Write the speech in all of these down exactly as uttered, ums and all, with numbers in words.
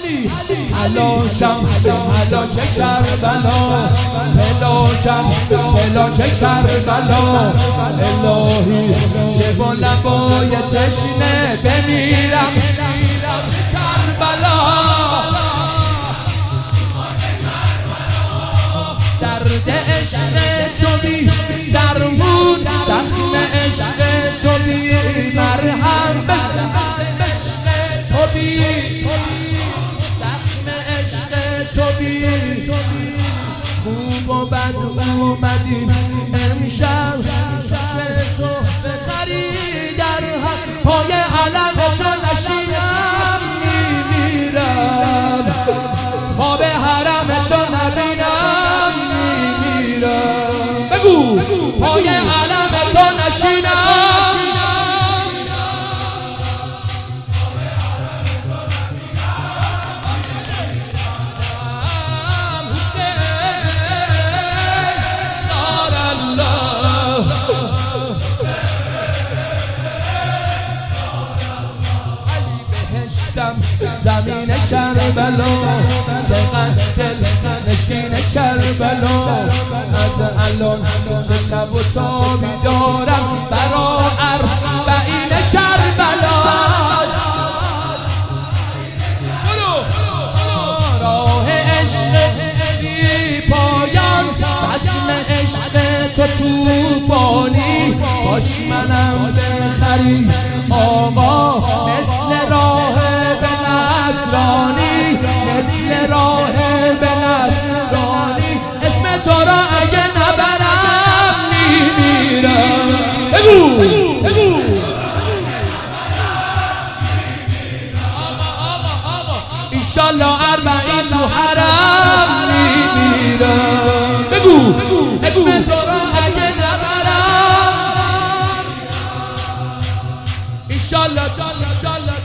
هلاکم هلاک کربلا هلاکم هلاک کربلا الهی که با لبای تشنه بمیرم کربلا درد عشق تو بی درمون زخم عشق تو بی مرهم عشق تو بی زخم عشق تو بی خوب و بد اومدیم امشب که تو بخری در پای علم تو نشینم میمیرم خواب حرم تو نبینم میمیرم بگو پای علم تو نشینم زمین کربلا چقدر دل نشین کربلا از الان چه تب و تابی دارم برا اربعین کربلا راه عشق بی پایان بزم عشق تو توفانی باش منم بخری آقا مثل راه مثل راه به نصرانی اسم تو را اگه نبرم میمیرم بگو بگو آقا آقا آقا ایشالله اربعین تو حرم میمیرم بگو اسم تو را اگه نبرم ایشالله ایشالله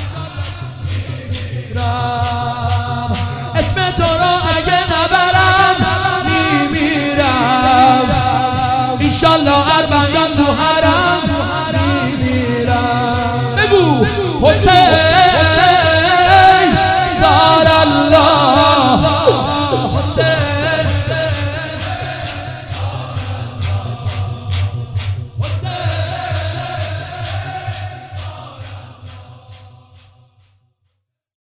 اسم تو را اگه نبرم میمیرم ایشالله اربعین تو حرم